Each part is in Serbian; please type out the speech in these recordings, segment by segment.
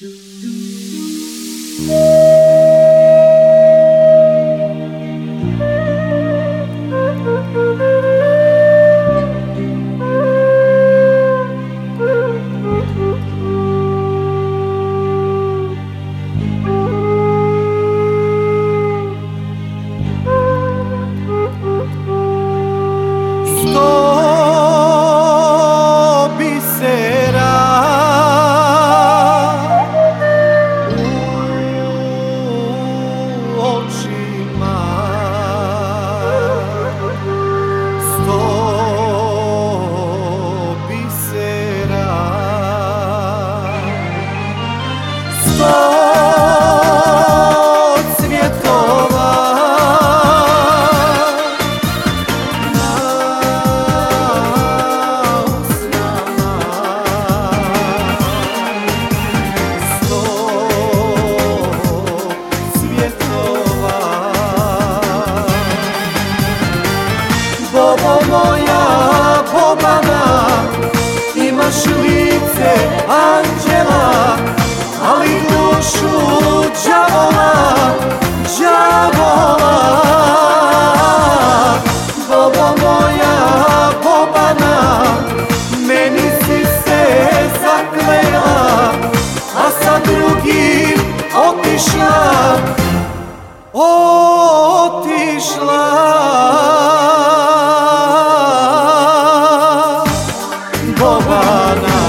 Bobo moja Bobana, imaš lice anđela, ali dušu đavola, đavola. Bobo moja Bobana, meni si se zaklela, a sa drugim otišla, otišla. Bobana.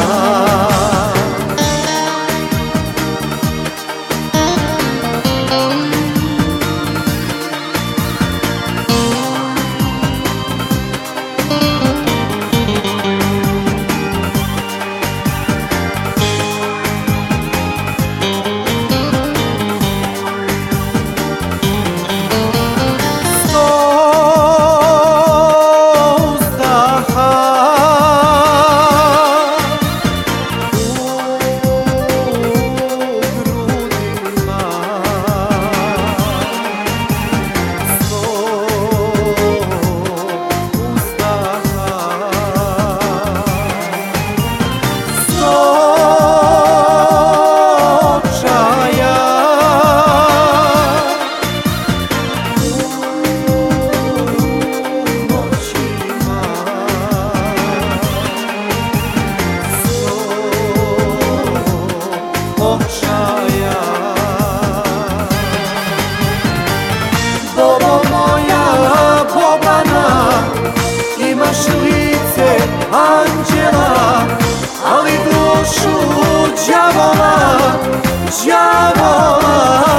Bobo moja Bobana, imaš lice anđela, ali dušu đavola, đavola.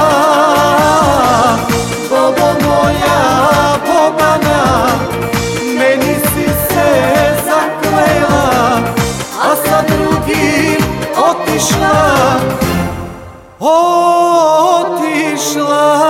Bobo moja Bobana, meni si se zaklela, a sa drugim otišla, otišla.